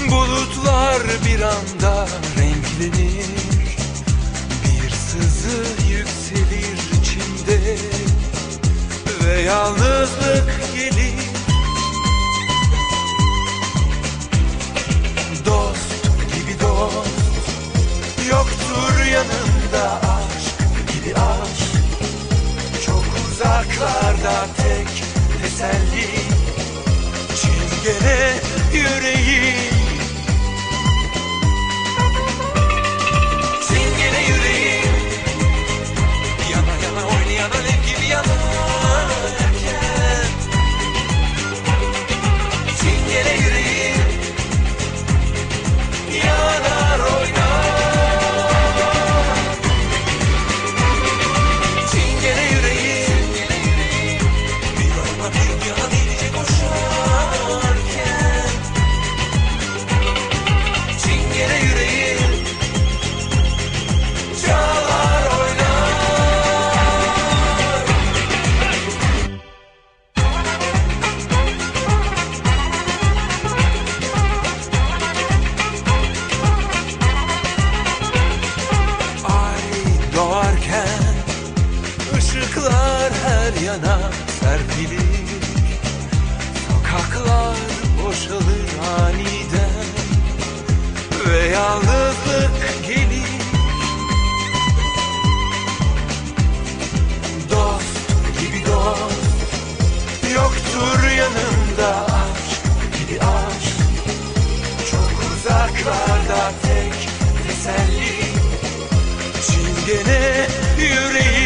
Bulutlar bir anda renklenir, bir sızı yükselir içimde ve yalnızlık gelir. Dost gibi dost yoktur yanında, aşk gibi aşk çok uzaklarda, tek teselli çingene yüreğim. Çingene yüreğim, yana yana oynayan alev gibi yanarken. Çingene yüreğim yanar oynar. Çingene yüreğim bir yana bir yana delice koşarken. Çingene yüreğim çalar oynar. Ay doğarken ışıklar her yana serpilir, sokaklar boşalır aniden ve yalnızlık gelir. Dost gibi dost yoktur yanında, aşk gibi aşk çok uzaklarda, tek teselli çingene yüreğim.